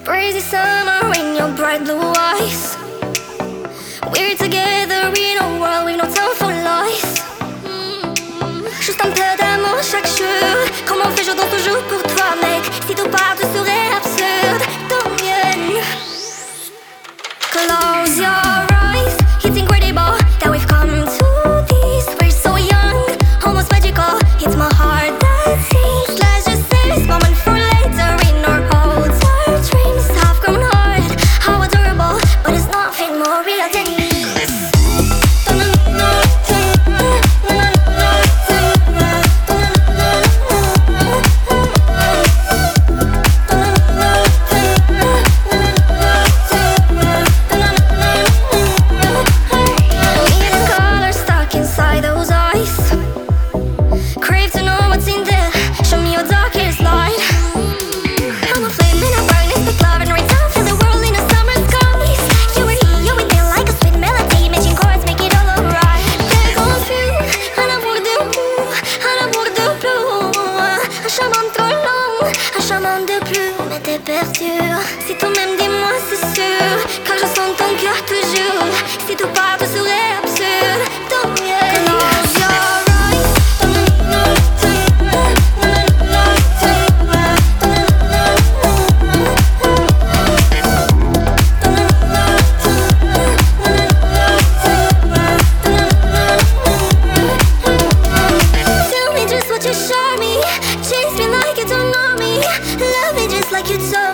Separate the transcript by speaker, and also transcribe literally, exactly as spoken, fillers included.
Speaker 1: Crazy summer in your bright blue eyes. We're together in a world with no time for lies. Juste un peu d'amour chaque jour. Comment on fait, je danse toujours pour toi, mec. Si tout part, tout serait absurde. Tant mieux. Close your eyes. It's incredible that we've come to this. We're so young, almost magical. It's my heart that sings. Let's just save this moment for later. In our hopes, our dreams have grown hard. How adorable, but it's nothing more real than this. T'es perdu. Si toi-même dis-moi c'est sûr, car je sens ton cœur toujours. Si tout part tout serait absurde. Tant mieux. Close your eyes. Tell me just what you show me. Chase me like you don't know me. Love me just like you told me.